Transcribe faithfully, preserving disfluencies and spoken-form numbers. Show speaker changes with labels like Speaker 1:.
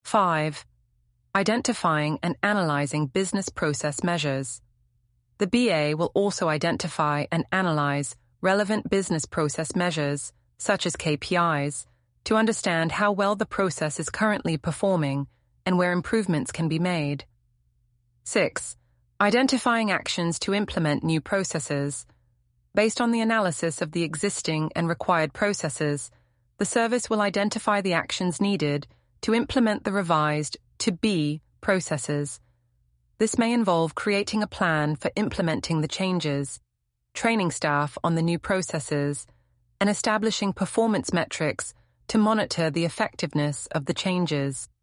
Speaker 1: Five, identifying and analyzing business process measures. The B A will also identify and analyze relevant business process measures, such as K P Is, to understand how well the process is currently performing and where improvements can be made. Six, identifying actions to implement new processes. Based on the analysis of the existing and required processes, the service will identify the actions needed to implement the revised to-be processes. This may involve creating a plan for implementing the changes, training staff on the new processes, and establishing performance metrics to monitor the effectiveness of the changes.